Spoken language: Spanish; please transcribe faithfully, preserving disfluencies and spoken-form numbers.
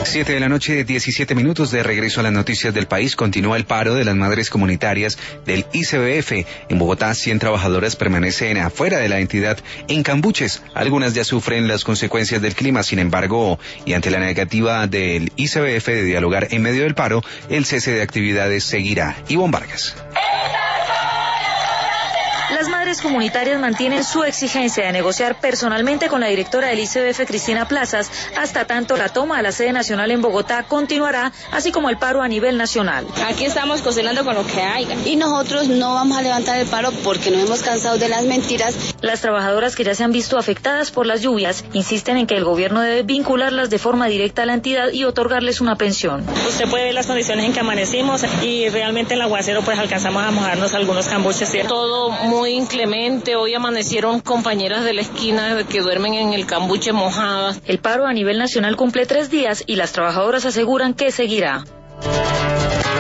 Siete de la noche, diecisiete minutos, de regreso a las noticias del país. Continúa el paro de las madres comunitarias del I C B F. En Bogotá, cien trabajadoras permanecen afuera de la entidad en cambuches. Algunas ya sufren las consecuencias del clima. Sin embargo, y ante la negativa del I C B F de dialogar en medio del paro, el cese de actividades seguirá. Ivonne Vargas. Las madres comunitarias mantienen su exigencia de negociar personalmente con la directora del I C B F, Cristina Plazas, hasta tanto la toma de la sede nacional en Bogotá continuará, así como el paro a nivel nacional. Aquí estamos cocinando con lo que haya. Y nosotros no vamos a levantar el paro porque nos hemos cansado de las mentiras. Las trabajadoras que ya se han visto afectadas por las lluvias insisten en que el gobierno debe vincularlas de forma directa a la entidad y otorgarles una pensión. Usted puede ver las condiciones en que amanecimos y realmente el aguacero pues alcanzamos a mojarnos algunos cambuches. ¿Sí? Todo muy inclemente. Hoy amanecieron compañeras de la esquina que duermen en el cambuche mojadas. El paro a nivel nacional cumple tres días y las trabajadoras aseguran que seguirá.